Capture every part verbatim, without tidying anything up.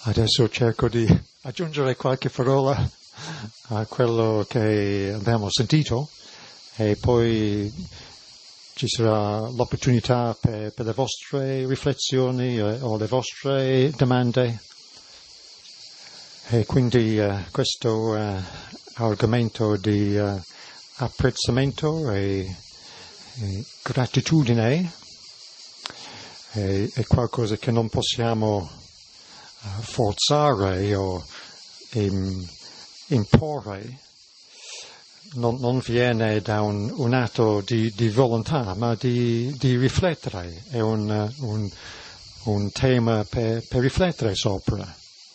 Adesso cerco di aggiungere qualche parola a quello che abbiamo sentito e poi ci sarà l'opportunità per, per le vostre riflessioni eh, o le vostre domande. E quindi eh, questo eh, argomento di eh, apprezzamento e, e gratitudine è, è qualcosa che non possiamo uh, forzare o im, imporre. Non, non viene da un, un atto di, di volontà, ma di, di riflettere. È un, un, un tema per, per riflettere sopra.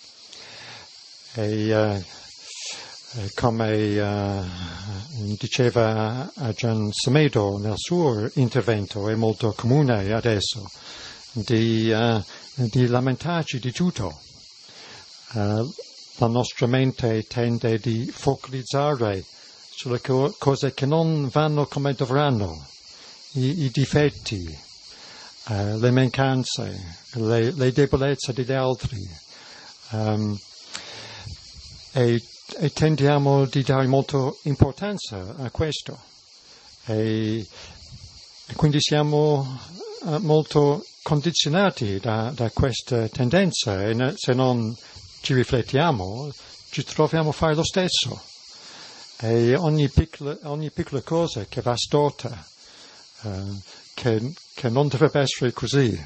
E uh, come uh, diceva Gian Semedo nel suo intervento, è molto comune adesso di, uh, di lamentarci di tutto. Uh, la nostra mente tende di focalizzare sulle co- cose che non vanno come dovranno, i, i difetti, uh, le mancanze, le, le debolezze degli altri. Um, e, e tendiamo di dare molta importanza a questo. E, e quindi siamo uh, molto condizionati da, da questa tendenza e ne, se non ci riflettiamo, ci troviamo a fare lo stesso. E ogni piccola, ogni piccola cosa che va storta, uh, che, che non dovrebbe essere così,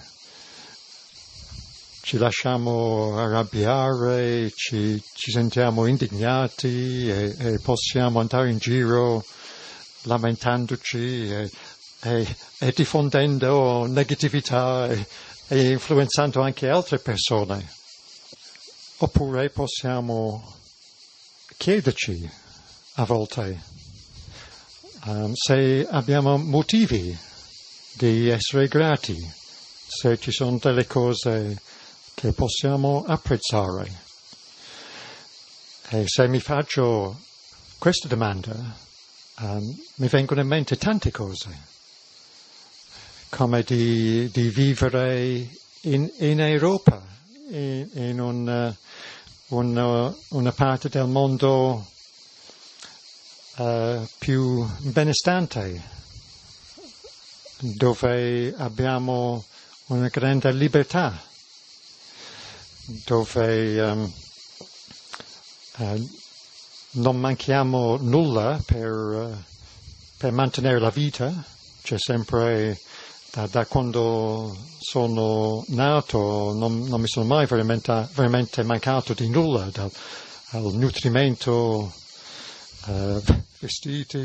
ci lasciamo arrabbiare, ci, ci sentiamo indignati e, e possiamo andare in giro lamentandoci e, e, e diffondendo negatività e, e influenzando anche altre persone. Oppure possiamo chiederci a volte um, se abbiamo motivi di essere grati, se ci sono delle cose che possiamo apprezzare. E se mi faccio questa domanda, um, mi vengono in mente tante cose, come di, di vivere in, in Europa, in, in un, uh, un, uh, una parte del mondo uh, più benestante, dove abbiamo una grande libertà, dove um, uh, non manchiamo nulla per, uh, per mantenere la vita. C'è sempre, da, da quando sono nato, non, non mi sono mai veramente, veramente mancato di nulla, dal, dal nutrimento, uh, vestiti,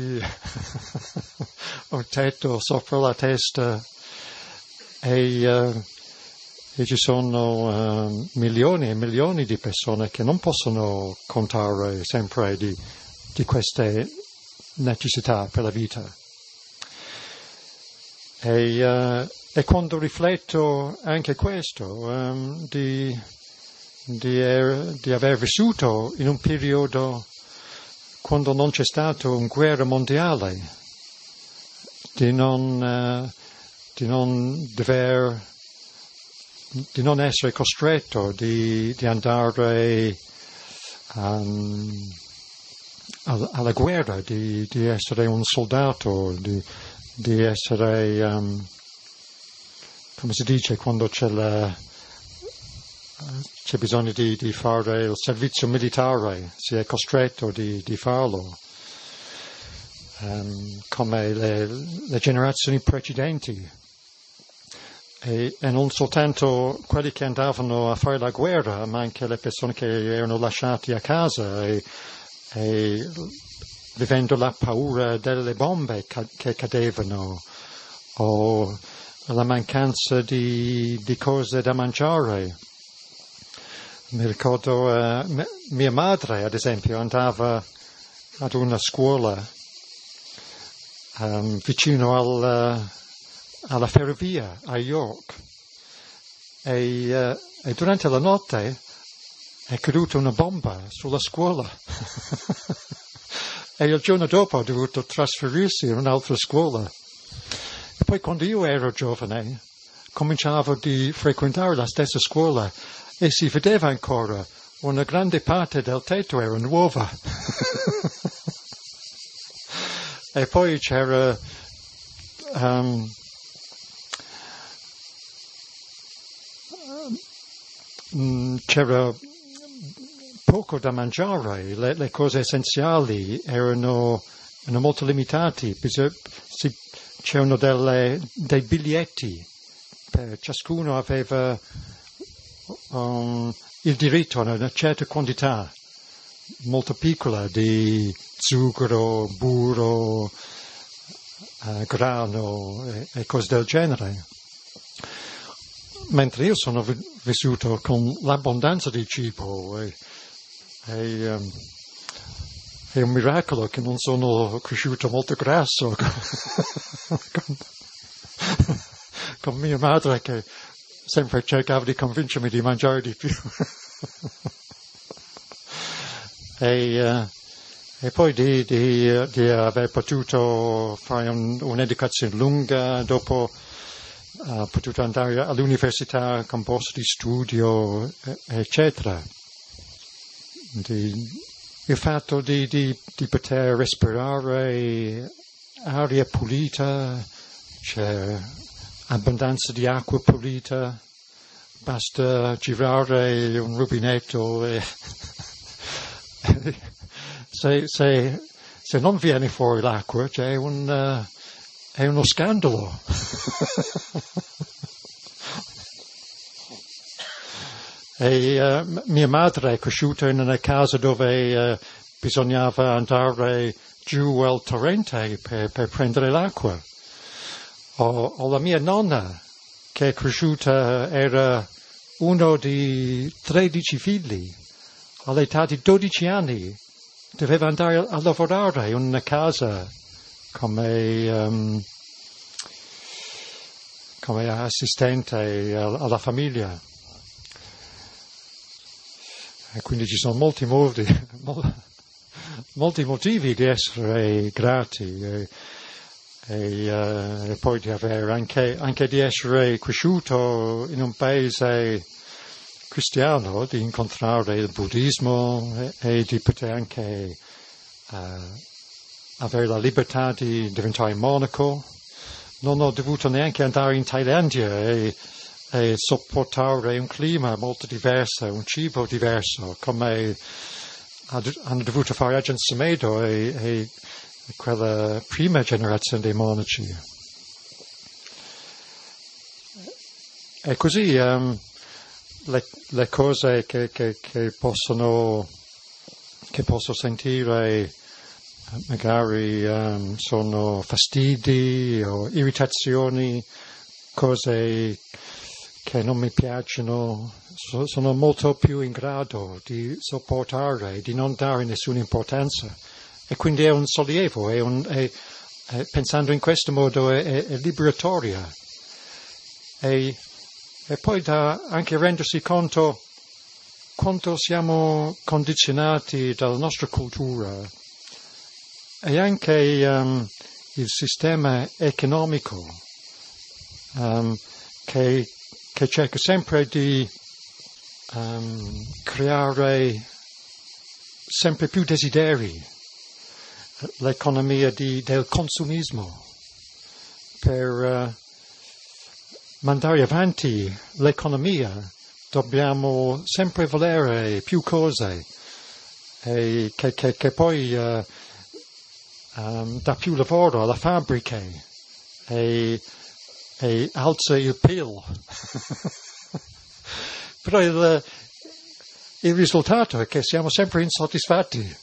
un tetto sopra la testa e... Uh, E ci sono uh, milioni e milioni di persone che non possono contare sempre di, di queste necessità per la vita. E, uh, e quando rifletto anche questo, um, di, di, er, di aver vissuto in un periodo quando non c'è stata una guerra mondiale, di non, uh, di non dover... di non essere costretto di, di andare um, alla, alla guerra, di, di essere un soldato, di, di essere, um, come si dice, quando c'è, la, c'è bisogno di, di fare il servizio militare, si è costretto di, di farlo, um, come le, le generazioni precedenti. E, e non soltanto quelli che andavano a fare la guerra, ma anche le persone che erano lasciate a casa e, e vivendo la paura delle bombe ca- che cadevano o la mancanza di, di cose da mangiare. Mi ricordo uh, m- mia madre, ad esempio, andava ad una scuola um, vicino al... Uh, alla ferrovia a York e, uh, e durante la notte è caduta una bomba sulla scuola e il giorno dopo ha dovuto trasferirsi in un'altra scuola. E poi quando io ero giovane cominciavo di frequentare la stessa scuola e si vedeva ancora una grande parte del tetto era nuova. E poi c'era um, c'era poco da mangiare, le, le cose essenziali erano, erano molto limitate, c'erano delle, dei biglietti, per ciascuno aveva um, il diritto a una certa quantità molto piccola di zucchero, burro, uh, grano e, e cose del genere. Mentre io sono vissuto con l'abbondanza di cibo e, e um, è un miracolo che non sono cresciuto molto grasso con, con mia madre che sempre cercava di convincermi di mangiare di più. e, uh, e poi di, di, di aver potuto fare un, un'educazione lunga, dopo ho potuto andare all'università con borse di studio, eccetera. Di, il fatto di, di, di poter respirare aria pulita, c'è abbondanza di acqua pulita, basta girare un rubinetto e se, se, se non viene fuori l'acqua c'è un, uh, è uno scandalo. E uh, mia madre è cresciuta in una casa dove uh, bisognava andare giù al torrente per, per prendere l'acqua. O, o la mia nonna, che è cresciuta, era uno di tredici figli. All'età di dodici anni doveva andare a lavorare in una casa come, um, come assistente alla famiglia. E quindi ci sono molti modi, molti motivi di essere grati e, e, uh, e poi di avere anche, anche di essere cresciuto in un paese cristiano, di incontrare il buddismo e, e di poter anche uh, avere la libertà di diventare monaco. Non ho dovuto neanche andare in Thailandia e e sopportare un clima molto diverso, un cibo diverso, come hanno dovuto fare Ajahn Sumedho e, e quella prima generazione dei monaci. E così um, le, le cose che, che, che possono che posso sentire magari um, sono fastidi o irritazioni, cose che non mi piacciono, sono molto più in grado di sopportare, di non dare nessuna importanza. E quindi è un sollievo, è un, è, è, pensando in questo modo è, è, è liberatoria. E, e poi da anche rendersi conto quanto siamo condizionati dalla nostra cultura e anche um, il sistema economico um, che che cerca sempre di um, creare sempre più desideri, l'economia di, del consumismo, per uh, mandare avanti l'economia dobbiamo sempre volere più cose e che, che, che poi uh, um, dà più lavoro alle fabbriche e e alza il P I L. Però il, il risultato è che siamo sempre insoddisfatti.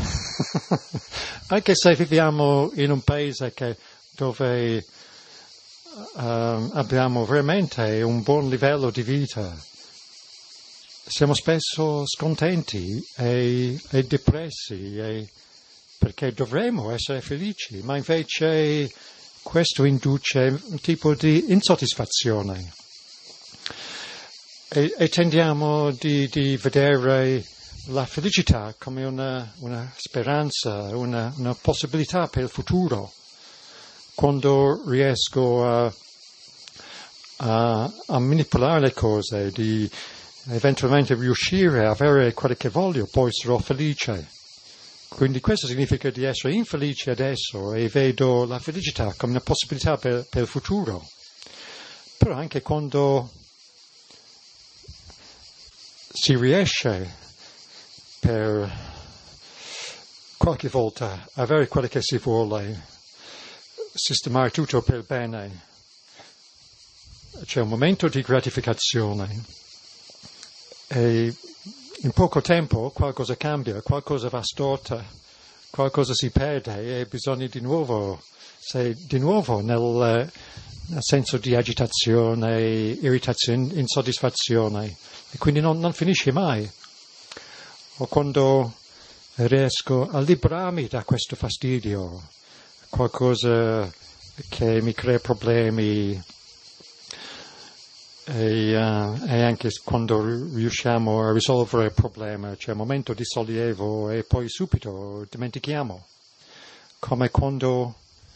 Anche se viviamo in un paese che, dove um, abbiamo veramente un buon livello di vita, siamo spesso scontenti e, e depressi e, perché dovremmo essere felici, ma invece questo induce un tipo di insoddisfazione e, e tendiamo di, di vedere la felicità come una, una speranza, una, una possibilità per il futuro. Quando riesco a, a, a manipolare le cose, di, eventualmente riuscire a avere quello che voglio, poi sarò felice. Quindi questo significa di essere infelice adesso e vedo la felicità come una possibilità per, per il futuro. Però anche quando si riesce per qualche volta a avere quello che si vuole, sistemare tutto per il bene, c'è un momento di gratificazione e in poco tempo qualcosa cambia, qualcosa va storta, qualcosa si perde e bisogna di nuovo, sei di nuovo nel, nel senso di agitazione, irritazione, insoddisfazione e quindi non, non finisce mai. O quando riesco a liberarmi da questo fastidio, qualcosa che mi crea problemi, E, uh, e anche quando riusciamo a risolvere il problema c'è un momento di sollievo e poi subito dimentichiamo, come quando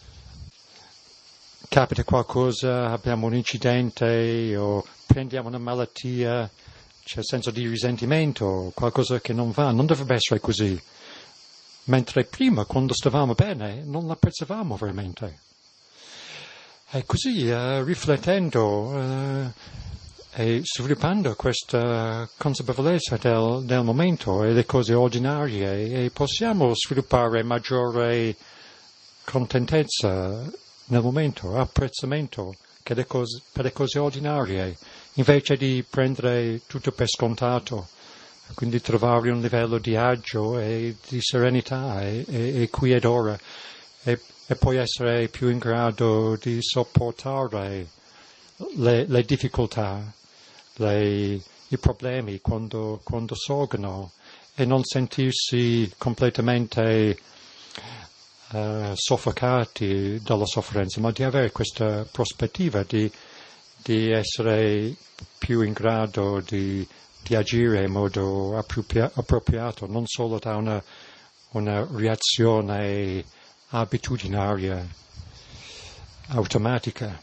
capita qualcosa, abbiamo un incidente o prendiamo una malattia, c'è il senso di risentimento, qualcosa che non va, non dovrebbe essere così, mentre prima quando stavamo bene non l'apprezzavamo veramente. E così, uh, riflettendo uh, e sviluppando questa consapevolezza del, del momento e le cose ordinarie, e possiamo sviluppare maggiore contentezza nel momento, apprezzamento che le cose, per le cose ordinarie, invece di prendere tutto per scontato, quindi trovare un livello di agio e di serenità e, e, e qui ed ora. E, e poi essere più in grado di sopportare le, le difficoltà, le, i problemi quando, quando sorgono e non sentirsi completamente uh, soffocati dalla sofferenza, ma di avere questa prospettiva di, di essere più in grado di, di agire in modo appropria, appropriato, non solo da una, una reazione abitudinaria, automatica.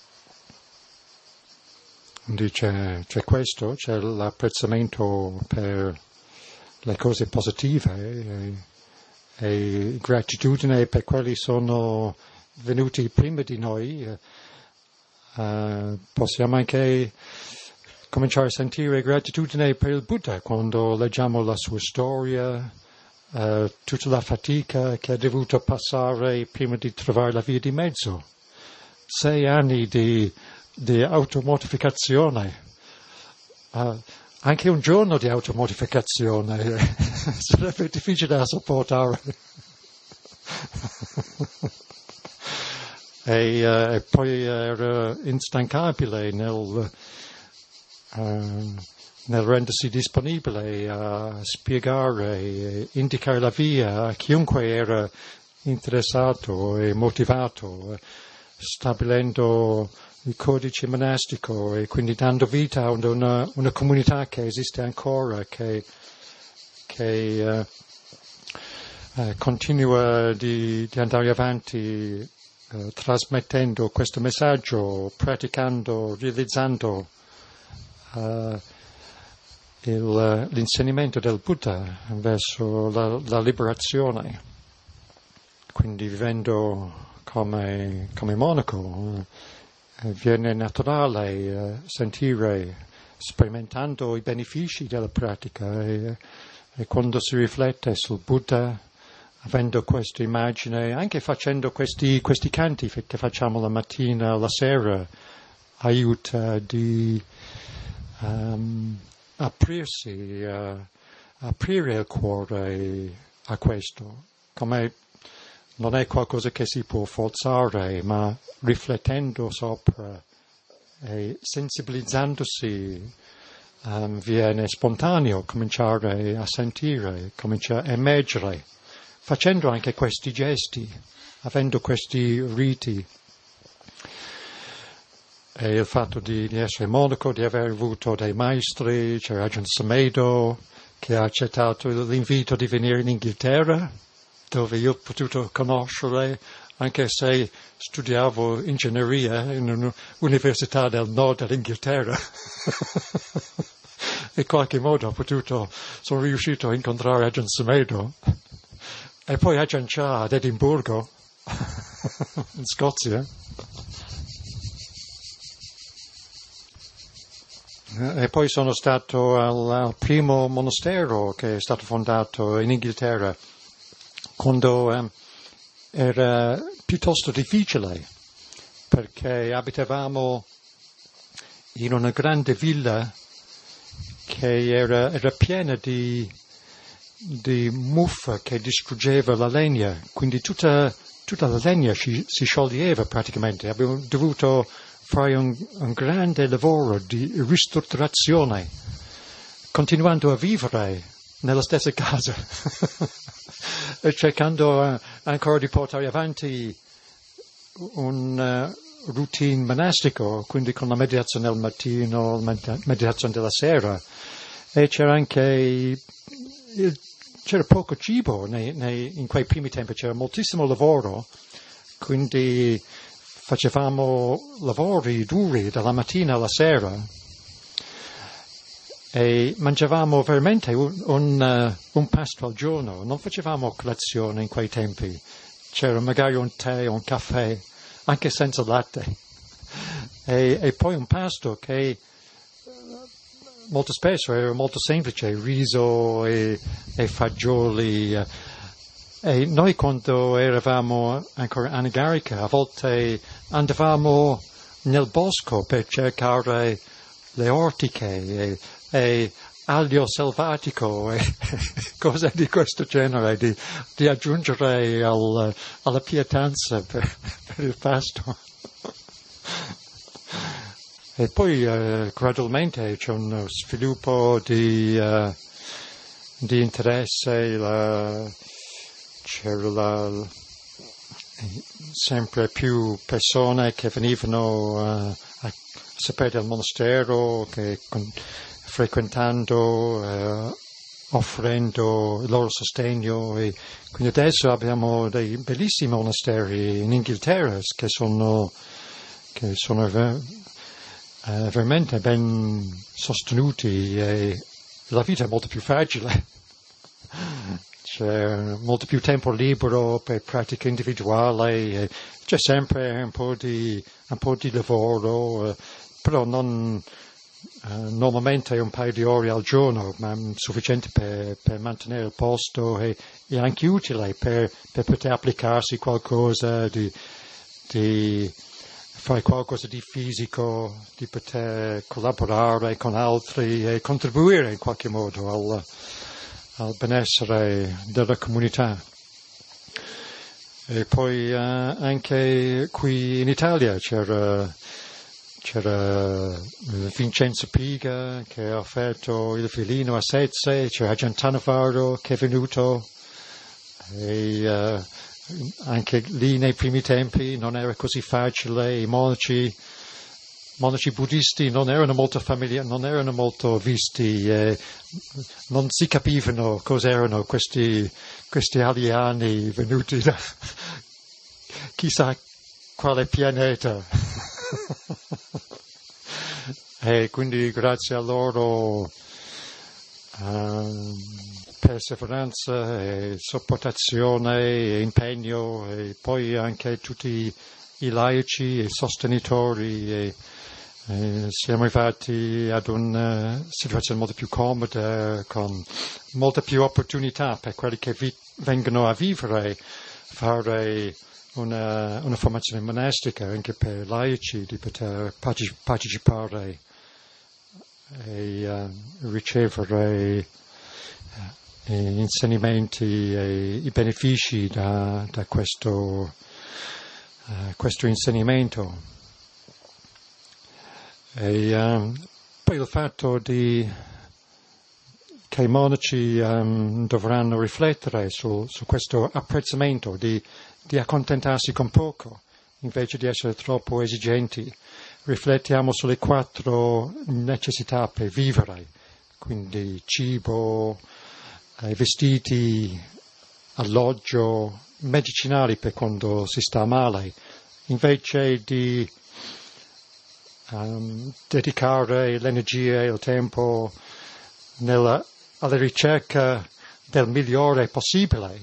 Quindi c'è, c'è questo, c'è l'apprezzamento per le cose positive e, e gratitudine per quelli sono venuti prima di noi. Uh, possiamo anche cominciare a sentire gratitudine per il Buddha quando leggiamo la sua storia, Uh, tutta la fatica che ha dovuto passare prima di trovare la via di mezzo. Sei anni di, di automortificazione. Uh, anche un giorno di automortificazione sarebbe difficile da sopportare. e, uh, e poi era instancabile nel... Uh, nel rendersi disponibile a spiegare e indicare la via a chiunque era interessato e motivato, stabilendo il codice monastico e quindi dando vita a una, una comunità che esiste ancora, che, che uh, uh, continua di, di andare avanti uh, trasmettendo questo messaggio, praticando, realizzando uh, Il, l'insegnamento del Buddha verso la, la liberazione, quindi vivendo come, come monaco, eh, viene naturale eh, sentire, sperimentando i benefici della pratica e, e quando si riflette sul Buddha, avendo questa immagine, anche facendo questi, questi canti che facciamo la mattina, la sera, aiuta di... Um, aprirsi, uh, aprire il cuore a questo, come non è qualcosa che si può forzare, ma riflettendo sopra e sensibilizzandosi um, viene spontaneo cominciare a sentire, cominciare a emergere, facendo anche questi gesti, avendo questi riti. E il fatto di, di essere monaco, di aver avuto dei maestri, c'era Ajahn Sumedho che ha accettato l'invito di venire in Inghilterra, dove io ho potuto conoscere, anche se studiavo ingegneria in un'università del nord dell'Inghilterra. in qualche modo ho potuto, sono riuscito a incontrare Ajahn Sumedho e poi Ajahn Chah ad Edimburgo, in Scozia. E poi sono stato al, al primo monastero che è stato fondato in Inghilterra, quando um, era piuttosto difficile, perché abitavamo in una grande villa che era, era piena di, di muffa che distruggeva la legna, quindi tutta, tutta la legna si, si scioglieva praticamente. Abbiamo dovuto fare un, un grande lavoro di ristrutturazione, continuando a vivere nella stessa casa e cercando uh, ancora di portare avanti un uh, routine monastico, quindi con la meditazione al mattino, la meditazione della sera, e c'era anche c'era poco cibo nei, nei, in quei primi tempi, c'era moltissimo lavoro, quindi facevamo lavori duri dalla mattina alla sera e mangiavamo veramente un, un, uh, un pasto al giorno, non facevamo colazione in quei tempi, c'era magari un tè, un caffè, anche senza latte, e, e poi un pasto che molto spesso era molto semplice, riso e, e fagioli. E noi quando eravamo ancora a Nagarica, a volte andavamo nel bosco per cercare le ortiche e, e aglio selvatico e cose di questo genere, di, di aggiungere al, alla pietanza per, per il pasto. E poi uh, gradualmente c'è uno sviluppo di, uh, di interesse, la, c'era la, sempre più persone che venivano uh, a sapere del monastero, che con, frequentando, uh, offrendo il loro sostegno, e quindi adesso abbiamo dei bellissimi monasteri in Inghilterra che sono, che sono ver- uh, veramente ben sostenuti e la vita è molto più facile. C'è molto più tempo libero per pratica individuale, e c'è sempre un po' di, un po' di lavoro, eh, però non, eh, normalmente un paio di ore al giorno, ma sufficiente per, per mantenere il posto e, e anche utile per, per poter applicarsi qualcosa, di, di fare qualcosa di fisico, di poter collaborare con altri e contribuire in qualche modo al al benessere della comunità. E poi uh, anche qui in Italia c'era, c'era Vincenzo Piga che ha offerto il violino a Sezze, c'era Ajahn Tannavaro che è venuto, e uh, anche lì nei primi tempi non era così facile, i monaci monaci buddisti non erano molto familiari, non erano molto visti, eh, non si capivano cos'erano questi, questi alieni venuti da chissà quale pianeta. E quindi grazie a loro uh, perseveranza e sopportazione e impegno, e poi anche tutti i laici e sostenitori, e Eh, siamo arrivati ad una situazione molto più comoda, con molta più opportunità per quelli che vi- vengono a vivere, fare una, una formazione monastica, anche per laici, di poter parteci- partecipare e uh, ricevere uh, insegnamenti e i benefici da, da questo, uh, questo insegnamento. E um, poi il fatto di, che i monaci um, dovranno riflettere su, su questo apprezzamento, di, di accontentarsi con poco, invece di essere troppo esigenti. Riflettiamo sulle quattro necessità per vivere, quindi cibo, eh, vestiti, alloggio, medicinali per quando si sta male, invece di Um, dedicare l'energia e il tempo nella, alla ricerca del migliore possibile.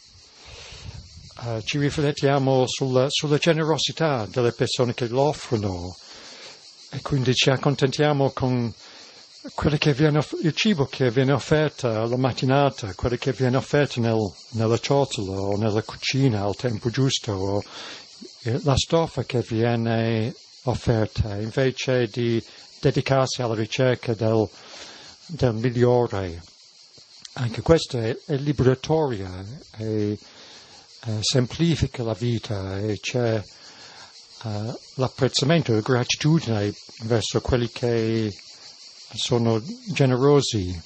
Uh, ci riflettiamo sulla, sulla generosità delle persone che lo offrono e quindi ci accontentiamo con quello che viene, il cibo che viene offerto alla mattinata, quello che viene offerto nel, nella ciotola o nella cucina al tempo giusto, o la stoffa che viene offerta, invece di dedicarsi alla ricerca del, del migliore. Anche questo è, è liberatorio, è, è, semplifica la vita e c'è uh, l'apprezzamento, la gratitudine verso quelli che sono generosi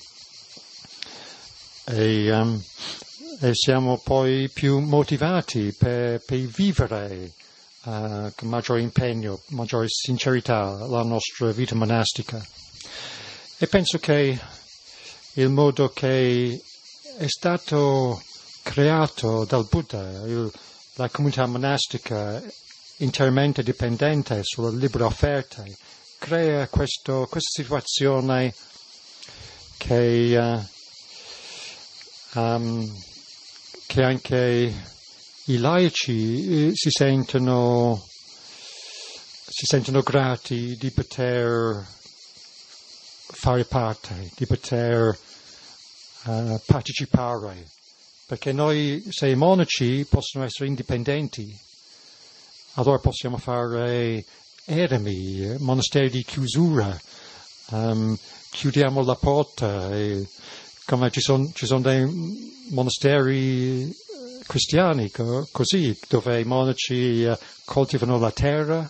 e, um, e siamo poi più motivati per, per vivere uh, con maggiore impegno, maggiore sincerità la nostra vita monastica. E penso che il modo che è stato creato dal Buddha, il, la comunità monastica interamente dipendente sulla libera offerta, crea questo, questa situazione che, uh, um, che anche i laici si sentono, si sentono grati di poter fare parte, di poter uh, partecipare, perché noi, se i monaci possono essere indipendenti, allora possiamo fare eremi, monasteri di chiusura, um, chiudiamo la porta, e come ci sono ci son dei monasteri cristiani co- così, dove i monaci uh, coltivano la terra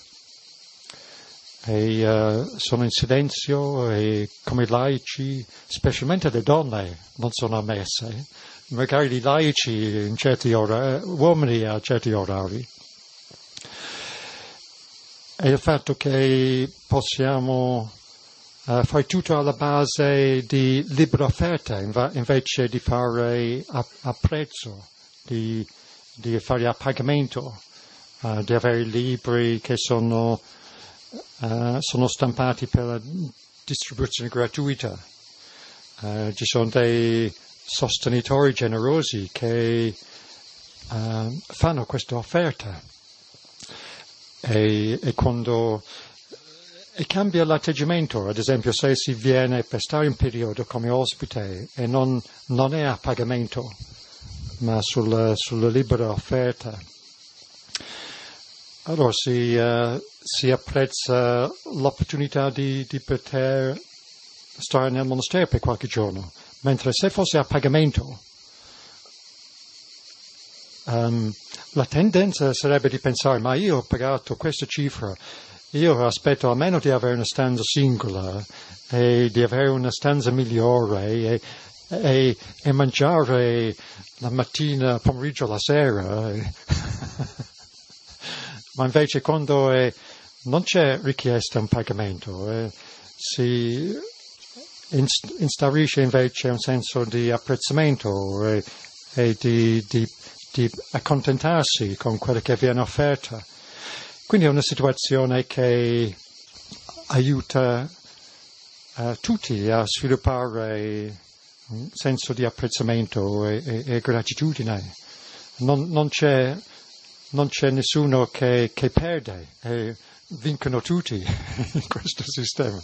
e uh, sono in silenzio e come laici, specialmente le donne, non sono ammesse, magari i laici in certi orari, uomini a certi orari. E il fatto che possiamo uh, fare tutto alla base di libera offerta inv- invece di fare a, a prezzo, di, di fare a pagamento, uh, di avere libri che sono, uh, sono stampati per la distribuzione gratuita. Uh, ci sono dei sostenitori generosi che uh, fanno questa offerta. E, e quando e cambia l'atteggiamento, ad esempio se si viene per stare un periodo come ospite e non, non è a pagamento ma sulla, sulla libera offerta, allora si, uh, si apprezza l'opportunità di, di poter stare nel monastero per qualche giorno, mentre se fosse a pagamento Um, la tendenza sarebbe di pensare, ma io ho pagato questa cifra, io aspetto almeno di avere una stanza singola e di avere una stanza migliore e, e, e mangiare la mattina, pomeriggio, la sera. Ma invece quando è, non c'è richiesta un pagamento, eh, si instaurisce invece un senso di apprezzamento e, e di, di di accontentarsi con quello che viene offerto. Quindi è una situazione che aiuta uh, tutti a sviluppare un senso di apprezzamento e, e, e gratitudine. Non, non, c'è, non c'è nessuno che, che perde, e vincono tutti in questo sistema.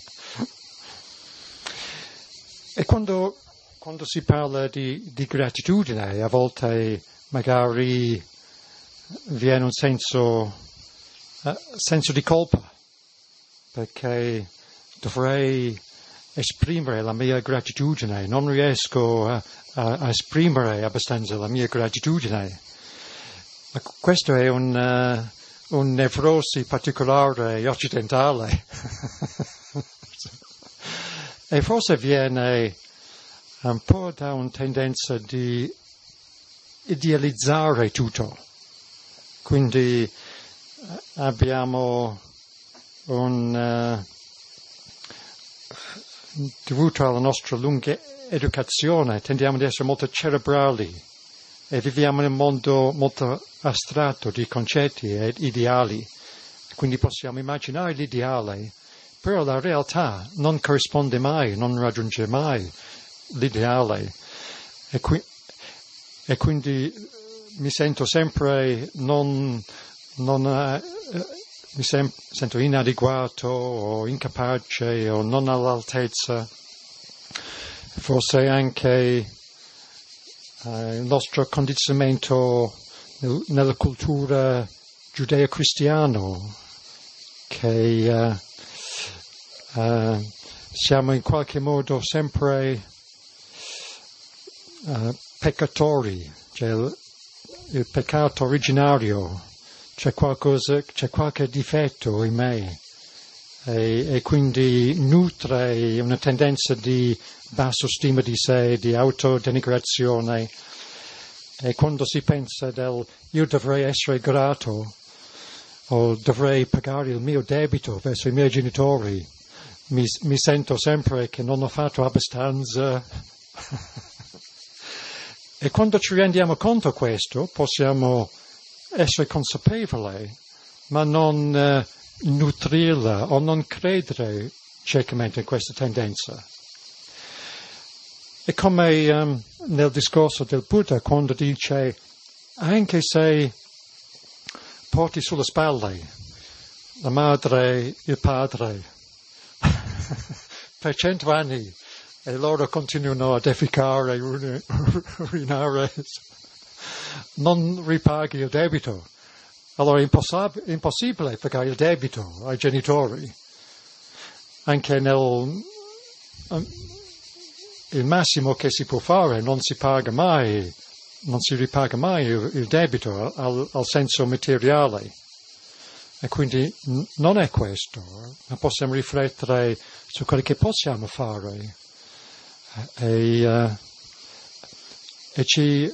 E quando, quando si parla di, di gratitudine, a volte magari viene un senso, uh, senso di colpa, perché dovrei esprimere la mia gratitudine, non riesco a, a, a esprimere abbastanza la mia gratitudine. Ma questo è un, uh, un nevrosi particolare occidentale. E forse viene un po' da una tendenza di idealizzare tutto. Quindi abbiamo un uh, dovuto alla nostra lunga educazione tendiamo ad essere molto cerebrali e viviamo in un mondo molto astratto di concetti e ideali. Quindi possiamo immaginare l'ideale, però la realtà non corrisponde mai, non raggiunge mai l'ideale. E, qui, e quindi mi sento sempre non, non eh, mi sem- sento inadeguato o incapace o non all'altezza. Forse anche eh, il nostro condizionamento nel, nella cultura giudeo-cristiana, che uh, uh, siamo in qualche modo sempre uh, peccatori, cioè il, il peccato originario, c'è qualcosa, c'è qualche difetto in me e, e quindi nutre una tendenza di basso stima di sé, di autodenigrazione, e quando si pensa del io dovrei essere grato o dovrei pagare il mio debito verso i miei genitori, mi, mi sento sempre che non ho fatto abbastanza. E quando ci rendiamo conto di questo, possiamo essere consapevoli, ma non eh, nutrirla o non credere ciecamente in questa tendenza. È come um, nel discorso del Buddha, quando dice, anche se porti sulle spalle la madre, il padre, per cento anni, e loro continuano a defecare, urinare, non ripaghi il debito. Allora è impossib- impossibile pagare il debito ai genitori. Anche nel... Um, il massimo che si può fare, non si paga mai, non si ripaga mai il, il debito al, al senso materiale. E quindi n- non è questo, ma possiamo riflettere su quello che possiamo fare. E, uh, e ci,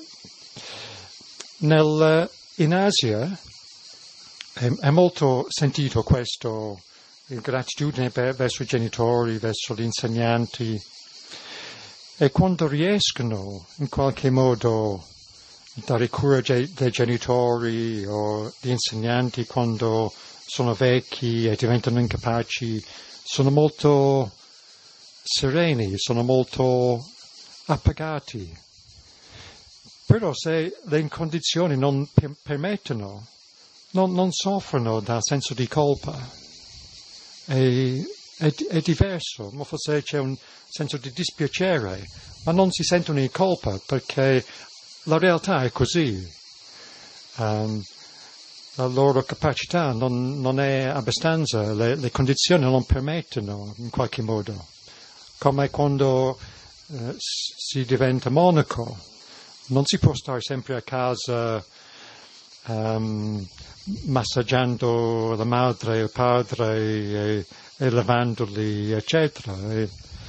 nel, in Asia è, è molto sentito questo, il gratitudine per, verso i genitori, verso gli insegnanti. E quando riescono in qualche modo a dare cura dei, dei genitori o gli insegnanti quando sono vecchi e diventano incapaci, sono molto sereni, sono molto appagati. Però se le condizioni non per- permettono, non, non soffrono dal senso di colpa. E, è, è diverso, ma forse c'è un senso di dispiacere, ma non si sentono in colpa perché la realtà è così. Um, la loro capacità non, non è abbastanza, le, le condizioni non permettono in qualche modo. Come quando uh, si diventa monaco, non si può stare sempre a casa um, massaggiando la madre e il padre e, e lavandoli, eccetera. E,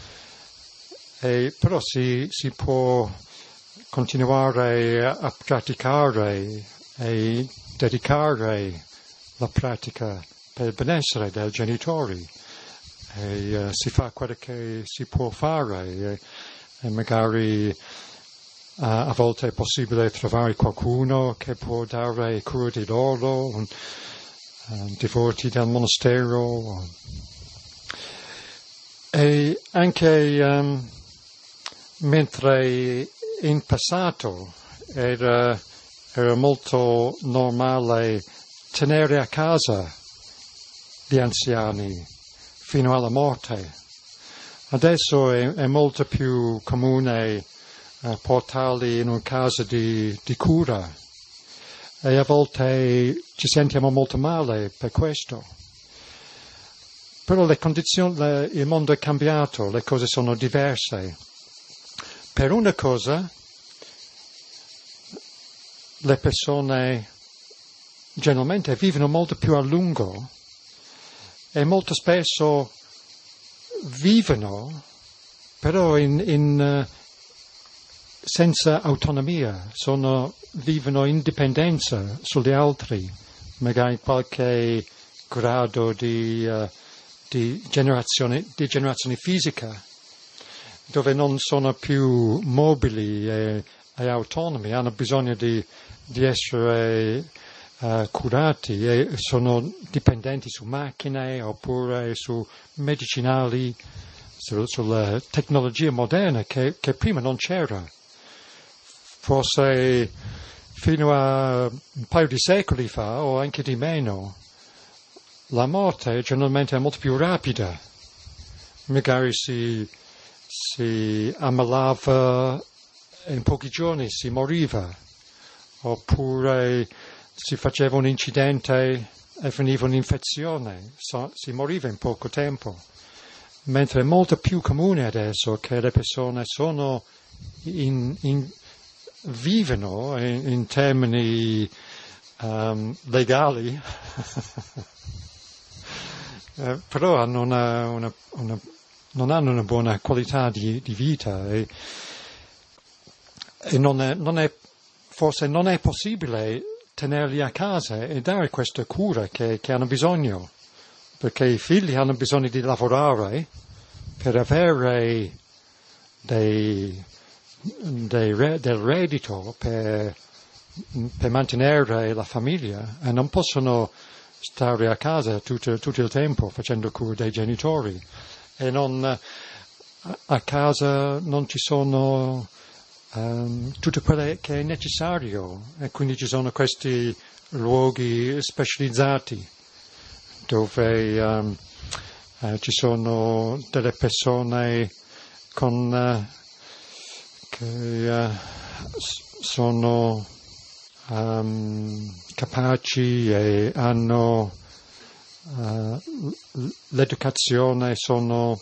e, però si, si può continuare a, a praticare e dedicare la pratica per il benessere dei genitori. E uh, si fa quello che si può fare e, e magari uh, a volte è possibile trovare qualcuno che può dare cura di loro, un, uh, devoti del monastero. E anche um, mentre in passato era, era molto normale tenere a casa gli anziani fino alla morte, adesso è, è molto più comune uh, portarli in una casa di, di cura e a volte ci sentiamo molto male per questo. Però le condizioni, le, il mondo è cambiato, le cose sono diverse. Per una cosa, le persone generalmente vivono molto più a lungo e molto spesso vivono, però in, in, uh, senza autonomia, sono, vivono in dipendenza sugli altri, magari qualche grado di... Uh, di generazione, di generazione fisica, dove non sono più mobili e, e autonomi, hanno bisogno di, di essere uh, curati e sono dipendenti su macchine oppure su medicinali, su, sulla tecnologia moderna che, che prima non c'era. Forse fino a un paio di secoli fa, o anche di meno, la morte generalmente è molto più rapida. Magari si, si ammalava in pochi giorni, si moriva, oppure si faceva un incidente e veniva un'infezione, so, si moriva in poco tempo. Mentre è molto più comune adesso che le persone sono in, in, vivono in, in termini um, legali, eh, però hanno una, una, una, non hanno una buona qualità di, di vita e, e non è, non è, forse non è possibile tenerli a casa e dare questa cura che, che hanno bisogno, perché i figli hanno bisogno di lavorare per avere dei, dei, del reddito per, per mantenere la famiglia e non possono stare a casa tutto, tutto il tempo facendo cura dei genitori e non, a casa non ci sono um, tutto quello che è necessario e quindi ci sono questi luoghi specializzati dove um, uh, ci sono delle persone con, uh, che uh, sono um, capaci e hanno uh, l'educazione, sono,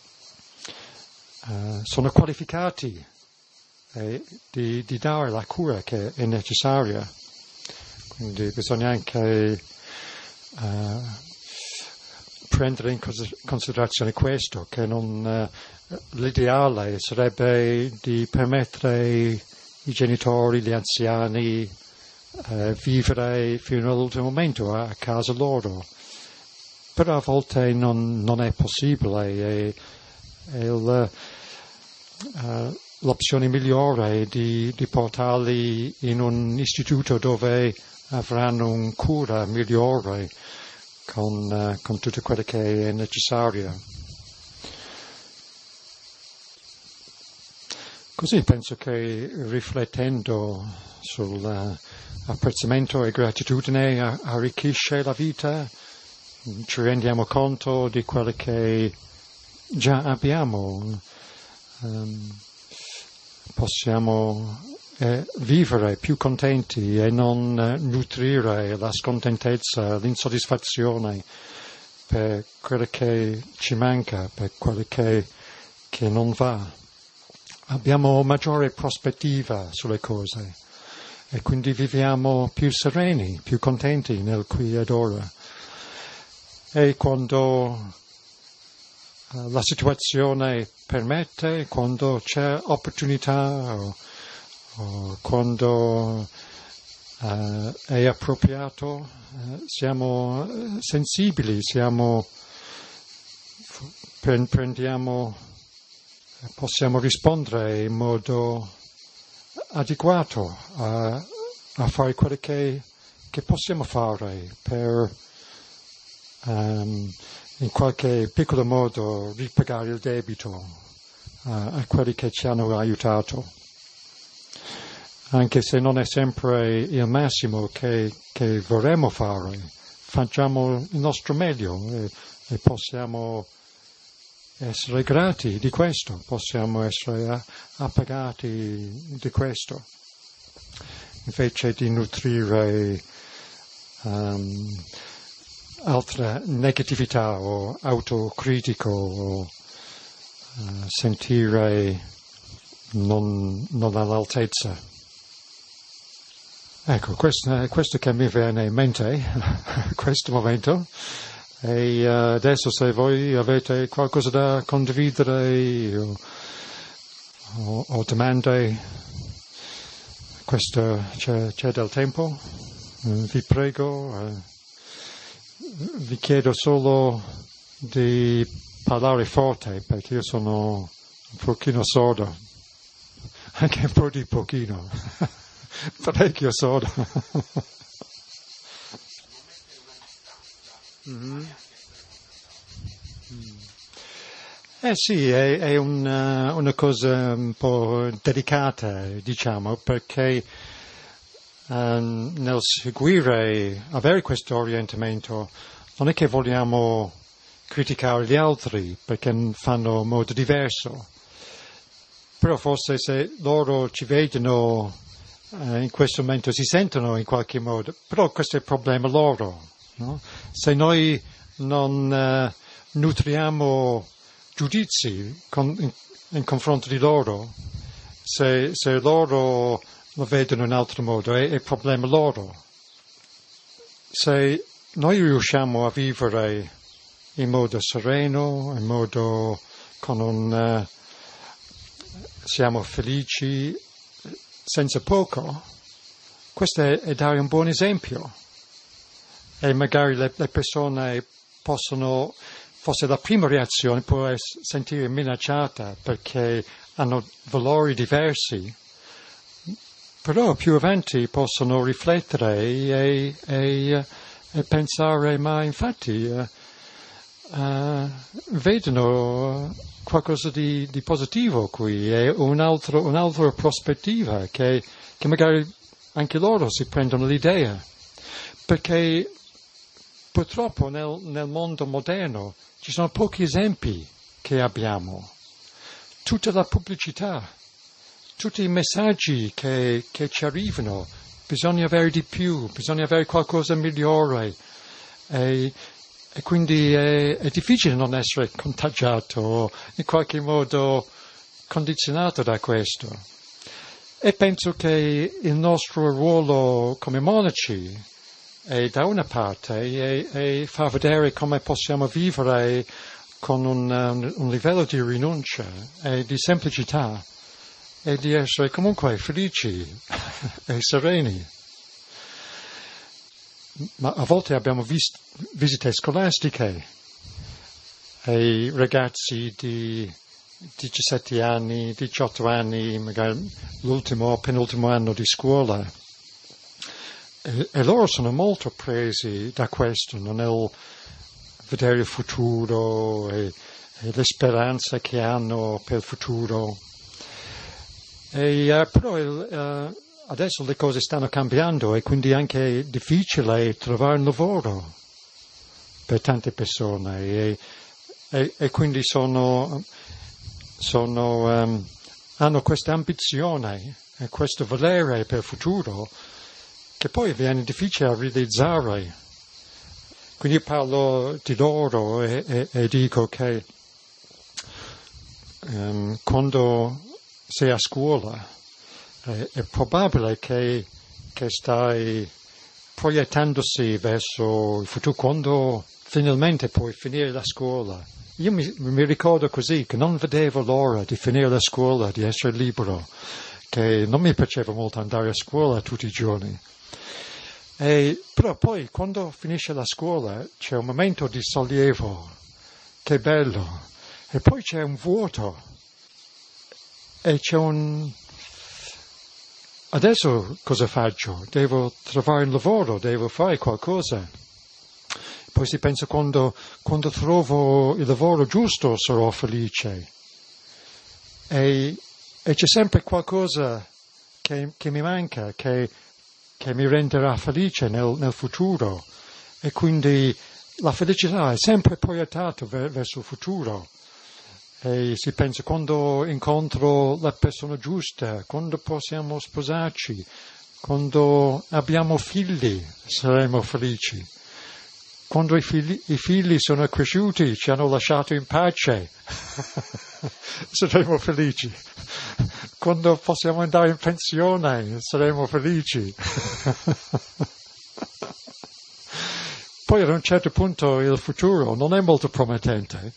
uh, sono qualificati eh, di, di dare la cura che è necessaria. Quindi bisogna anche uh, prendere in considerazione questo, che non, uh, l'ideale sarebbe di permettere i genitori, gli anziani, uh, vivere fino all'ultimo momento a casa loro. Però a volte non, non è possibile e, e il, uh, l'opzione migliore è di, di portarli in un istituto dove avranno una cura migliore con, uh, con tutto quello che è necessario. Così penso che riflettendo sull'apprezzamento e gratitudine arricchisce la vita, ci rendiamo conto di quello che già abbiamo, um, possiamo eh, vivere più contenti e non eh, nutrire la scontentezza, l'insoddisfazione per quello che ci manca, per quello che, che non va. Abbiamo maggiore prospettiva sulle cose e quindi viviamo più sereni, più contenti nel qui ed ora. E quando uh, la situazione permette, quando c'è opportunità o, o quando uh, è appropriato, uh, siamo sensibili, siamo, prendiamo, possiamo rispondere in modo adeguato a, a fare quello che, che possiamo fare per Um, in qualche piccolo modo ripagare il debito uh, a quelli che ci hanno aiutato, anche se non è sempre il massimo che, che vorremmo fare, facciamo il nostro meglio e, e possiamo essere grati di questo, possiamo essere appagati di questo, invece di nutrire um, altra negatività o autocritico o uh, sentire non, non all'altezza. Ecco, questo, questo che mi viene in mente in questo momento e uh, adesso se voi avete qualcosa da condividere o, o, o domande, questo c'è, c'è del tempo, uh, vi prego. Uh, Vi chiedo solo di parlare forte perché io sono un pochino sordo, anche un po' di pochino, parecchio sordo. Mm-hmm. Eh sì, è, è una, una cosa un po' delicata, diciamo, perché um, nel seguire, avere questo orientamento, non è che vogliamo criticare gli altri perché fanno in modo diverso, però forse se loro ci vedono eh, in questo momento si sentono in qualche modo, però questo è il problema loro, no? Se noi non eh, nutriamo giudizi con, in, in confronto di loro, se, se loro lo vedono in altro modo, è il problema loro. Se noi riusciamo a vivere in modo sereno, in modo con un uh, siamo felici senza poco, questo è, è dare un buon esempio. E magari le, le persone possono, forse la prima reazione può essere sentire minacciata perché hanno valori diversi, però più avanti possono riflettere e, e, e pensare, ma infatti uh, uh, vedono qualcosa di, di positivo qui, è un altro, un'altra prospettiva che, che magari anche loro si prendono l'idea, perché purtroppo nel, nel mondo moderno ci sono pochi esempi che abbiamo. Tutta la pubblicità, tutti i messaggi che, che ci arrivano, bisogna avere di più, bisogna avere qualcosa migliore. E, e quindi è, è difficile non essere contagiato o in qualche modo condizionato da questo. E penso che il nostro ruolo come monaci è da una parte è, è far vedere come possiamo vivere con un, un, un livello di rinuncia e di semplicità e di essere comunque felici e sereni. Ma a volte abbiamo visto visite scolastiche e ragazzi di diciassette anni, diciotto anni, magari l'ultimo o penultimo anno di scuola. E, e loro sono molto presi da questo, no? Nel vedere il futuro e, e le speranze che hanno per il futuro. E, uh, però il, uh, adesso le cose stanno cambiando e quindi anche è difficile trovare un lavoro per tante persone e, e, e quindi sono, sono, um, hanno questa ambizione e questo volere per il futuro che poi viene difficile a realizzare. Quindi io parlo di loro e, e, e dico che um, quando sei a scuola è, è probabile che, che stai proiettandosi verso il futuro quando finalmente puoi finire la scuola. Io mi, mi ricordo così, che non vedevo l'ora di finire la scuola, di essere libero, che non mi piaceva molto andare a scuola tutti i giorni. E, però poi quando finisce la scuola c'è un momento di sollievo, che bello, e poi c'è un vuoto, e c'è un... Adesso cosa faccio? Devo trovare un lavoro, devo fare qualcosa. Poi si pensa quando, quando trovo il lavoro giusto sarò felice. E, e c'è sempre qualcosa che, che mi manca, che, che mi renderà felice nel, nel futuro. E quindi la felicità è sempre proiettata ver, verso il futuro. E si pensa quando incontro la persona giusta, quando possiamo sposarci, quando abbiamo figli saremo felici. Quando i figli, i figli sono cresciuti, ci hanno lasciato in pace, saremo felici. Quando possiamo andare in pensione, saremo felici. Poi ad un certo punto il futuro non è molto promettente.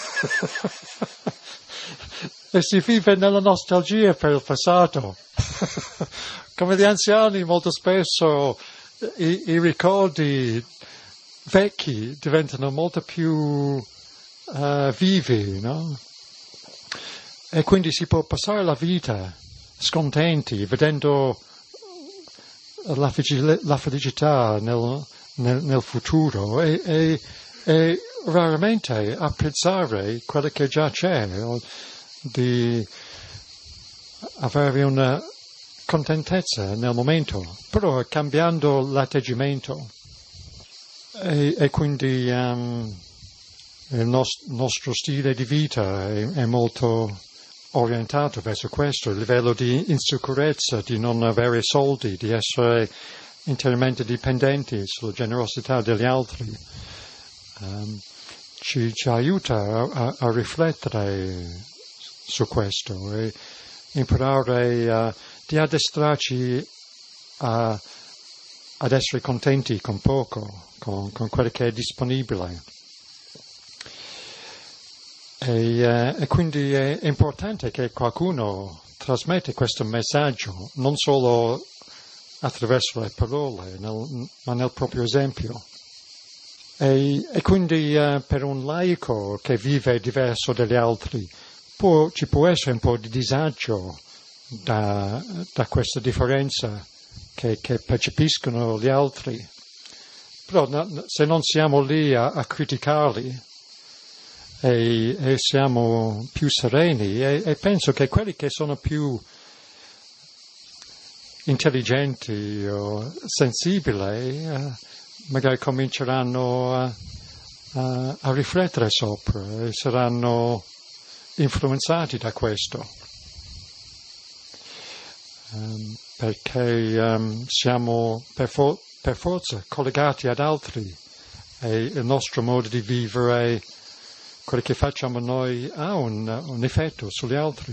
E si vive nella nostalgia per il passato. Come gli anziani molto spesso i, i ricordi vecchi diventano molto più uh, vivi, no? E quindi si può passare la vita scontenti, vedendo la, la felicità nel, nel, nel futuro e, e, e raramente apprezzare quello che già c'è, o di avere una contentezza nel momento, però cambiando l'atteggiamento e, e quindi um, il nos- nostro stile di vita è, è molto orientato verso questo, il livello di insicurezza, di non avere soldi, di essere interamente dipendenti sulla generosità degli altri. Um, ci, ci aiuta a, a riflettere su questo e imparare uh, di addestrarci a, ad essere contenti con poco, con, con quello che è disponibile. E, uh, e quindi è importante che qualcuno trasmette questo messaggio, non solo attraverso le parole, nel, ma nel proprio esempio. E, e quindi uh, per un laico che vive diverso dagli altri, può, ci può essere un po' di disagio da, da questa differenza che, che percepiscono gli altri. Però no, se non siamo lì a, a criticarli e, e siamo più sereni, e, e penso che quelli che sono più intelligenti o sensibili eh, magari cominceranno a, a, a riflettere sopra e saranno influenzati da questo, um, perché um, siamo per, fo- per forza collegati ad altri e il nostro modo di vivere, quello che facciamo noi, ha un, un effetto sugli altri.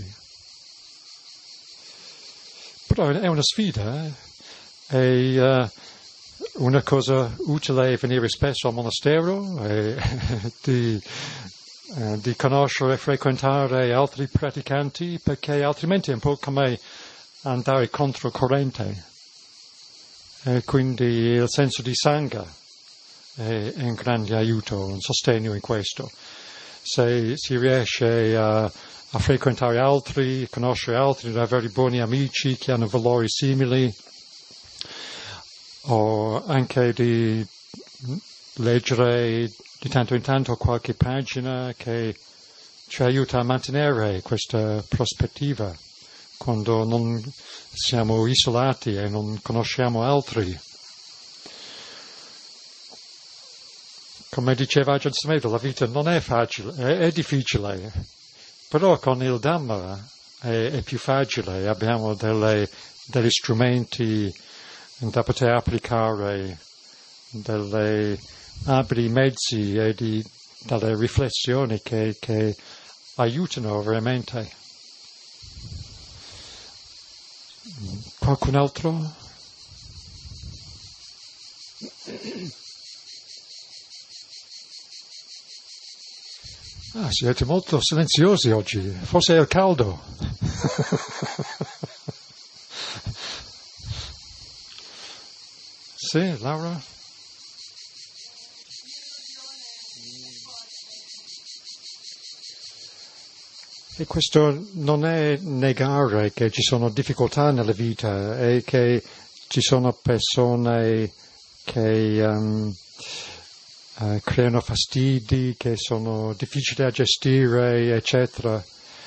Però è una sfida eh? e uh, una cosa utile è venire spesso al monastero e di Uh, di conoscere e frequentare altri praticanti, perché altrimenti è un po' come andare controcorrente. E quindi il senso di sangha è, è un grande aiuto, un sostegno in questo. Se si riesce a, a frequentare altri, conoscere altri, ad avere buoni amici che hanno valori simili, o anche di leggere di tanto in tanto qualche pagina che ci aiuta a mantenere questa prospettiva quando non siamo isolati e non conosciamo altri. Come diceva Ajahn Sumedho, la vita non è facile, è, è difficile, però con il Dhamma è, è più facile, abbiamo delle, degli strumenti da poter applicare, delle abri mezzi e di, dalle riflessioni che, che aiutano veramente. Qualcun altro? Ah, siete molto silenziosi oggi, forse è il caldo. Sì, Laura? E questo non è negare che ci sono difficoltà nella vita e che ci sono persone che um, uh, creano fastidi, che sono difficili da gestire, eccetera.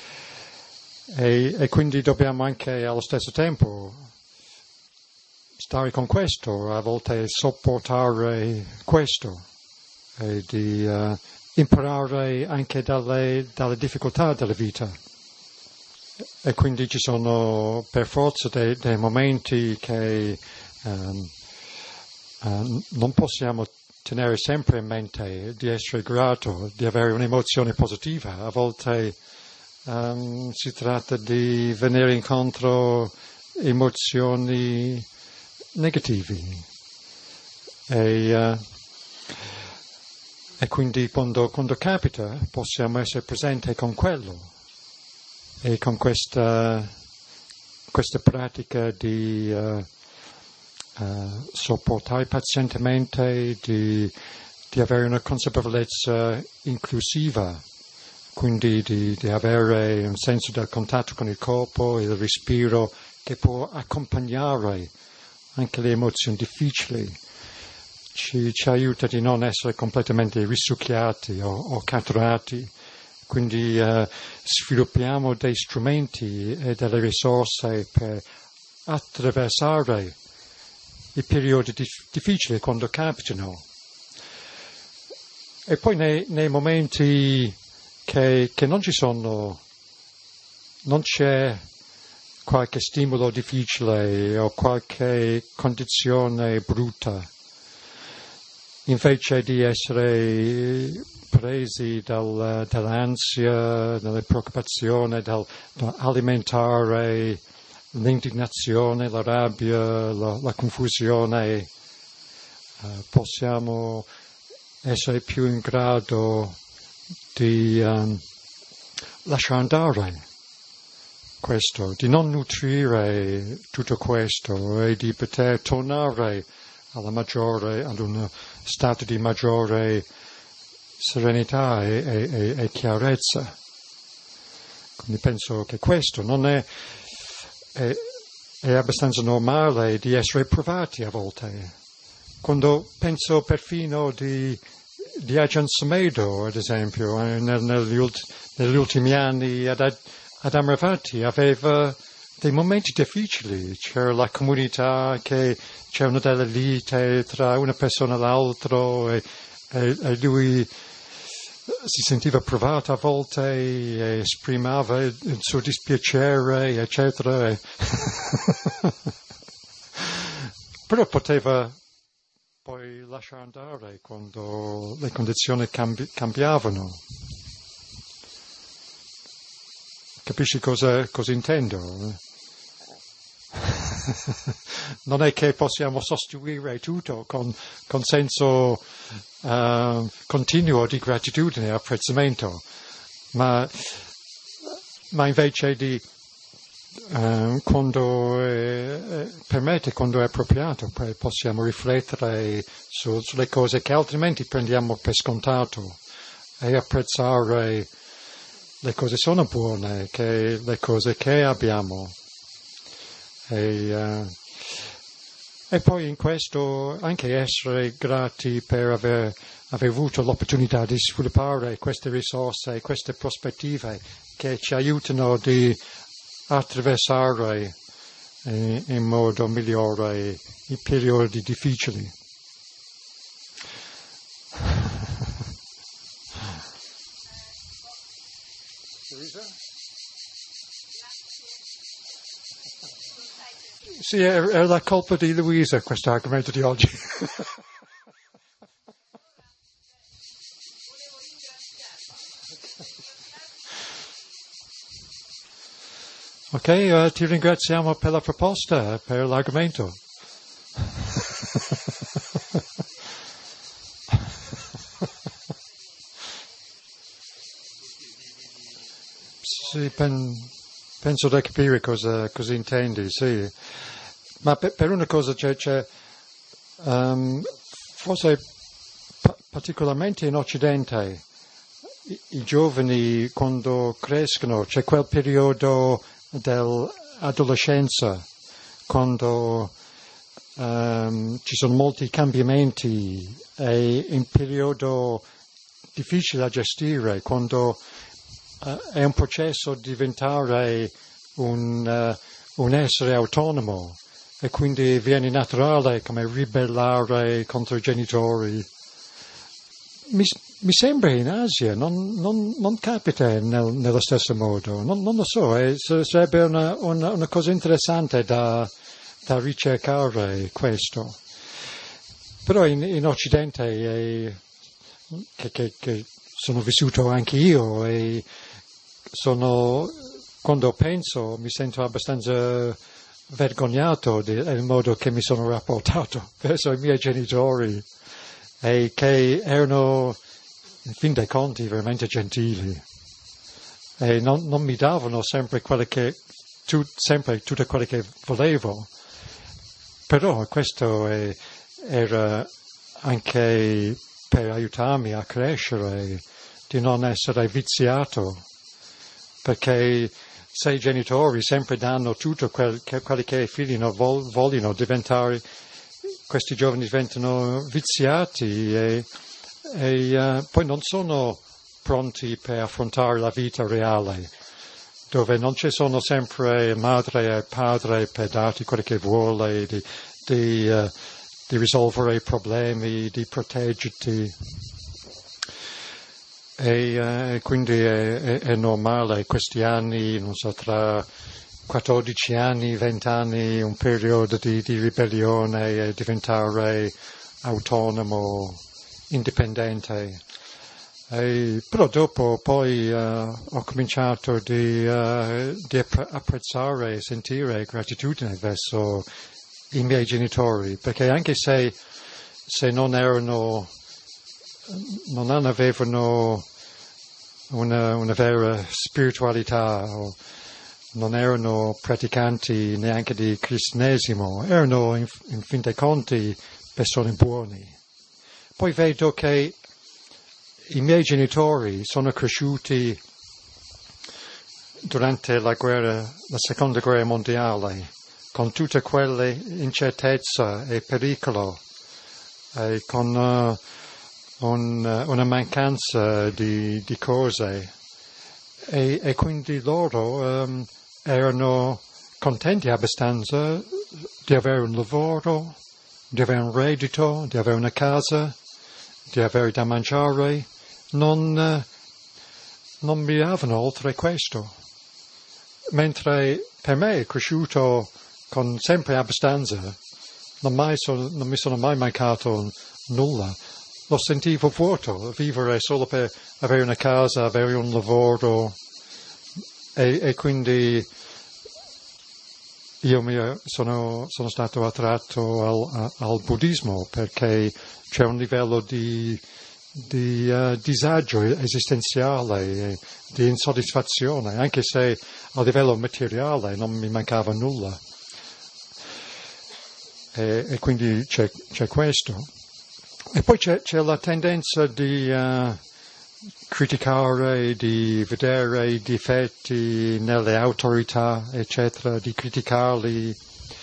E, e quindi dobbiamo anche allo stesso tempo stare con questo, a volte sopportare questo e di uh, imparare anche dalle, dalle difficoltà della vita. E quindi ci sono per forza dei, dei momenti che um, uh, non possiamo tenere sempre in mente di essere grato, di avere un'emozione positiva. A volte um, si tratta di venire incontro emozioni negativi. E, uh, E quindi quando, quando capita possiamo essere presenti con quello e con questa, questa pratica di uh, uh, sopportare pazientemente, di, di avere una consapevolezza inclusiva, quindi di, di avere un senso del contatto con il corpo, il respiro che può accompagnare anche le emozioni difficili. ci, ci aiuta di non essere completamente risucchiati o, o catturati. Quindi uh, sviluppiamo dei strumenti e delle risorse per attraversare i periodi dif- difficili quando capitano. E poi nei, nei momenti che, che non ci sono, non c'è qualche stimolo difficile o qualche condizione brutta, invece di essere presi dal, dall'ansia, dalla preoccupazione, dal, dall'alimentare l'indignazione, la rabbia, la, la confusione, eh, possiamo essere più in grado di um, lasciare andare questo, di non nutrire tutto questo e di poter tornare alla maggiore, ad uno stato di maggiore serenità e, e, e chiarezza. Quindi penso che questo non è, è, è abbastanza normale di essere provati a volte. Quando penso perfino di, di Ajahn Sumedho, ad esempio, nel, negli, ulti, negli ultimi anni ad, ad Amaravati aveva dei momenti difficili, c'era la comunità che c'era una delle lite tra una persona e l'altro e, e, e lui si sentiva provato a volte e esprimeva il suo dispiacere, eccetera. E però poteva poi lasciare andare quando le condizioni cambi- cambiavano. Capisci cosa, cosa intendo? Non è che possiamo sostituire tutto con, con senso uh, continuo di gratitudine e apprezzamento, ma, ma invece di uh, quando è, permette, quando è appropriato, poi possiamo riflettere su, sulle cose che altrimenti prendiamo per scontato e apprezzare le cose sono buone, che le cose che abbiamo. E, uh, e poi in questo anche essere grati per aver, aver avuto l'opportunità di sviluppare queste risorse, queste prospettive che ci aiutano di attraversare eh, in modo migliore i periodi difficili. Sì, è, è la colpa di Luisa questo argomento di oggi. Ok, uh, ti ringraziamo per la proposta, per l'argomento. Sì, pen, penso da capire cosa, cosa intendi, sì. Ma per, per una cosa c'è, c'è um, forse pa- particolarmente in Occidente, i, i giovani quando crescono, c'è quel periodo dell'adolescenza, quando um, ci sono molti cambiamenti, è un periodo difficile da gestire, quando uh, è un processo di diventare un, uh, un essere autonomo. E quindi viene naturale come ribellare contro i genitori. Mi, mi sembra in Asia, non, non, non capita nel, nello stesso modo, non, non lo so, è, sarebbe una, una, una cosa interessante da, da ricercare questo. Però in, in Occidente, è, che, che, che sono vissuto anche io, e sono, quando penso mi sento abbastanza vergognato del modo che mi sono rapportato verso i miei genitori e che erano in fin dei conti veramente gentili e non, non mi davano sempre quello che tu, sempre tutto quello che volevo, però questo è, era anche per aiutarmi a crescere, di non essere viziato, perché se i genitori sempre danno tutto quel che, quello che i figli non vol, vogliono diventare, questi giovani diventano viziati e, e uh, poi non sono pronti per affrontare la vita reale, dove non ci sono sempre madre e padre per darti quello che vuole, di, di, uh, di risolvere i problemi, di proteggerti. E uh, quindi è, è, è normale questi anni, non so, tra quattordici anni, venti anni, un periodo di, di ribellione e diventare autonomo, indipendente. E, però dopo poi uh, ho cominciato di, uh, di apprezzare e sentire gratitudine verso i miei genitori, perché anche se, se non erano, non avevano una, una vera spiritualità, o non erano praticanti neanche di cristianesimo, erano in, in fin dei conti persone buone. Poi vedo che i miei genitori sono cresciuti durante la guerra, la seconda guerra mondiale, con tutte quelle incertezze e pericolo, e con uh, un, uh, una mancanza di, di cose, e, e quindi loro um, erano contenti abbastanza di avere un lavoro, di avere un reddito, di avere una casa, di avere da mangiare. Non, non miravano oltre questo, mentre per me è cresciuto con sempre abbastanza, non, mai so, non mi sono mai mancato nulla, lo sentivo vuoto, vivere solo per avere una casa, avere un lavoro, e, e quindi io mi sono, sono stato attratto al, al buddismo, perché c'è un livello di di uh, disagio esistenziale, di insoddisfazione, anche se a livello materiale non mi mancava nulla. E, e quindi c'è, c'è questo. E poi c'è, c'è la tendenza di uh, criticare, di vedere i difetti nelle autorità, eccetera, di criticarli.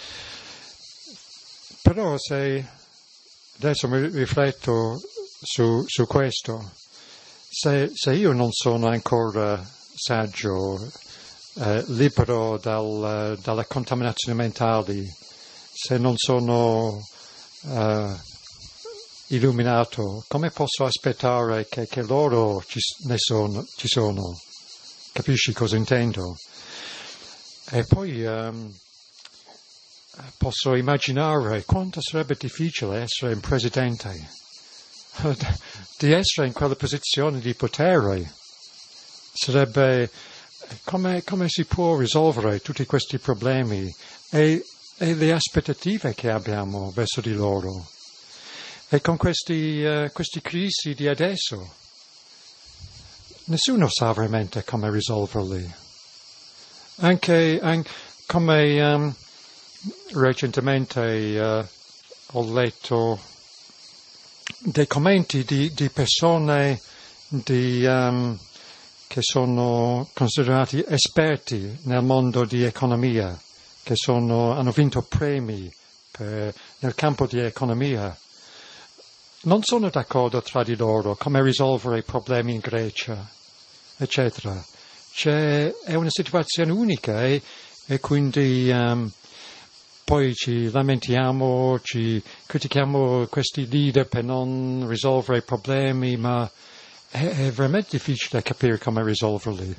Però se adesso mi rifletto Su, su questo, se, se io non sono ancora saggio, eh, libero dal, dalle contaminazioni mentali, se non sono eh, illuminato, come posso aspettare che, che loro ci, ne sono, ci sono? Capisci cosa intendo? E poi um, posso immaginare quanto sarebbe difficile essere un presidente, di essere in quella posizione di potere. Sarebbe come, come si può risolvere tutti questi problemi e, e le aspettative che abbiamo verso di loro. E con questi, uh, questi crisi di adesso, nessuno sa veramente come risolverli. Anche, anche come um, recentemente uh, ho letto dei commenti di, di persone di, um, che sono considerati esperti nel mondo di economia, che sono, hanno vinto premi per, nel campo di economia. Non sono d'accordo tra di loro come risolvere i problemi in Grecia, eccetera. C'è, è una situazione unica e, e quindi um, poi ci lamentiamo, ci critichiamo questi leader per non risolvere i problemi, ma è, è veramente difficile capire come risolverli.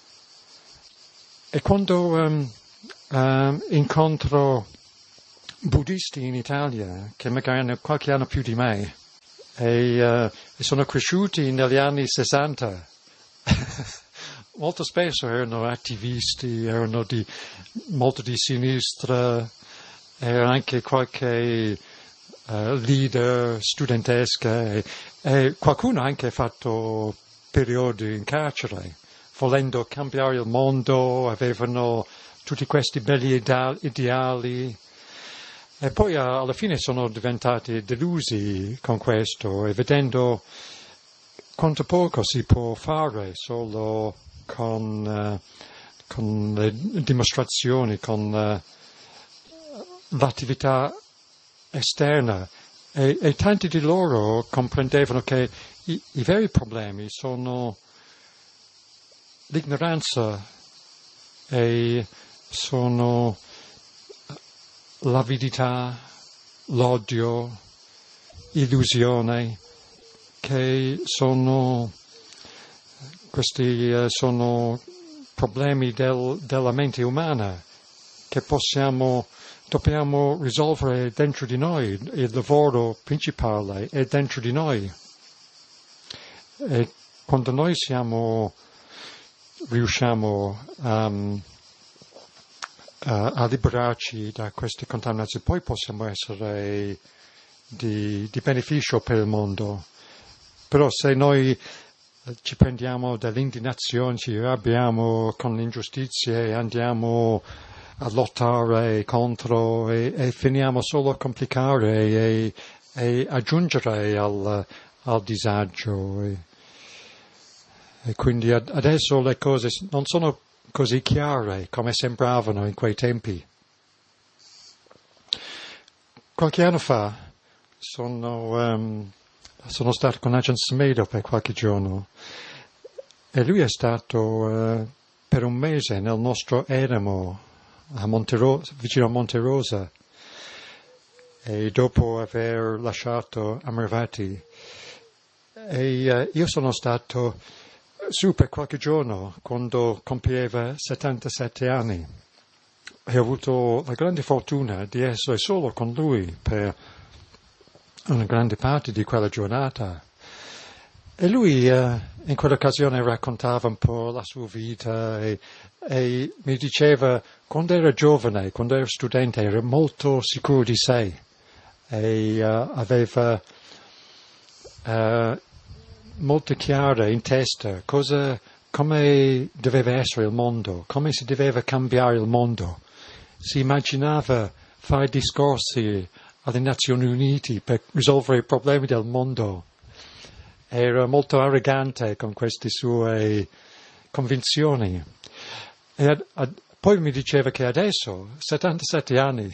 E quando um, um, incontro buddisti in Italia, che magari hanno qualche anno più di me, e, uh, e sono cresciuti negli anni sessanta, molto spesso erano attivisti, erano di, molto di sinistra, era anche qualche uh, leader studentesca e, e qualcuno ha anche fatto periodi in carcere, volendo cambiare il mondo, avevano tutti questi belli ideali, ideali e poi uh, alla fine sono diventati delusi con questo e vedendo quanto poco si può fare solo con, uh, con le dimostrazioni, con uh, l'attività esterna e, e tanti di loro comprendevano che i, i veri problemi sono l'ignoranza e sono l'avidità, l'odio, illusione, che sono questi uh, sono problemi del, della mente umana che possiamo dobbiamo risolvere dentro di noi. Il lavoro principale è dentro di noi. E quando noi siamo riusciamo um, a, a liberarci da queste contaminazioni, poi possiamo essere di, di beneficio per il mondo. Però se noi ci prendiamo dall'indignazione, ci arrabbiamo con l'ingiustizia e andiamo a lottare contro e, e finiamo solo a complicare e, e aggiungere al, al disagio. E, e quindi ad, adesso le cose non sono così chiare come sembravano in quei tempi. Qualche anno fa sono, um, sono stato con Ajahn Sumedho per qualche giorno e lui è stato uh, per un mese nel nostro eremo a Monterosa, vicino a Monterosa, e dopo aver lasciato Amaravati. E uh, io sono stato su per qualche giorno quando compieva settantasette anni e ho avuto la grande fortuna di essere solo con lui per una grande parte di quella giornata. E lui uh, in quell'occasione raccontava un po' la sua vita e, e mi diceva quando era giovane, quando era studente, era molto sicuro di sé e uh, aveva uh, molto chiaro in testa cosa, come doveva essere il mondo, come si doveva cambiare il mondo. Si immaginava fare discorsi alle Nazioni Unite per risolvere i problemi del mondo. Era molto arrogante con queste sue convinzioni. E ad, ad, poi mi diceva che adesso, settantasette anni,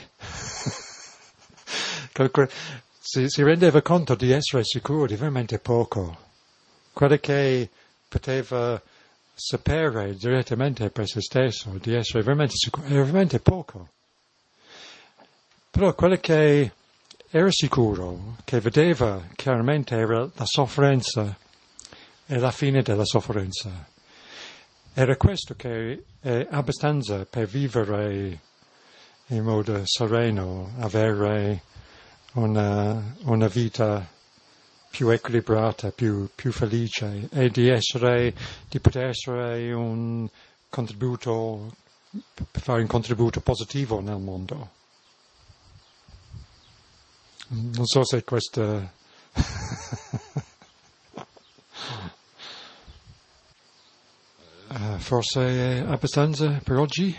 si, si rendeva conto di essere sicuro di veramente poco. Quello che poteva sapere direttamente per se stesso, di essere veramente sicuro, era veramente poco. Però quello che era sicuro, che vedeva chiaramente, era la sofferenza e la fine della sofferenza. Era questo che è abbastanza per vivere in modo sereno, avere una, una vita più equilibrata, più, più felice e di essere, di poter essere un contributo, fare un contributo positivo nel mondo. Non so se questa uh, forse è abbastanza per oggi.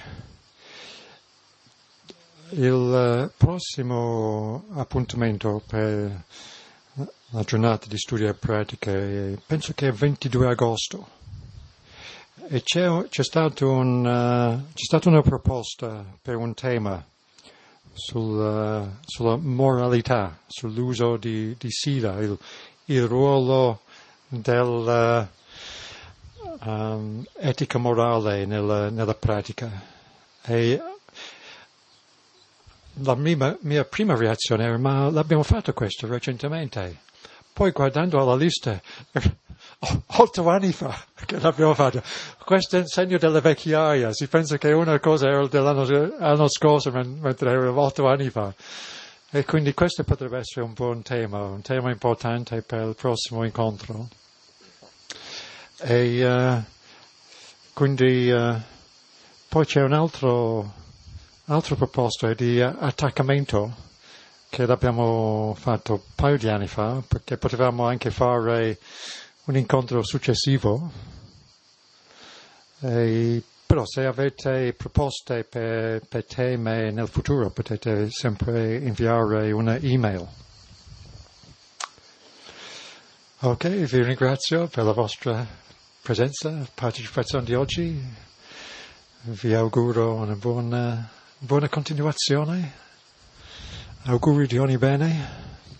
Il uh, prossimo appuntamento per la giornata di studio e pratica è, penso che è ventidue agosto e c'è, c'è, stato un, uh, c'è stata una proposta per un tema Sul, uh, sulla moralità, sull'uso di, di sila, il, il ruolo dell'etica uh, um, morale nella, nella pratica. E la mia, mia prima reazione era: ma l'abbiamo fatto questo recentemente? Poi guardando alla lista, oh, otto anni fa che l'abbiamo fatto. Questo è il segno della vecchiaia. Si pensa che una cosa era dell'anno scorso, mentre era otto anni fa. E quindi questo potrebbe essere un buon tema, un tema importante per il prossimo incontro. E uh, quindi uh, poi c'è un altro, altra proposta di uh, attaccamento, che l'abbiamo fatto un paio di anni fa, perché potevamo anche fare un incontro successivo. E, però se avete proposte per, per temi nel futuro potete sempre inviare una email. Ok, vi ringrazio per la vostra presenza, partecipazione di oggi. Vi auguro una buona, buona continuazione. Auguri di ogni bene.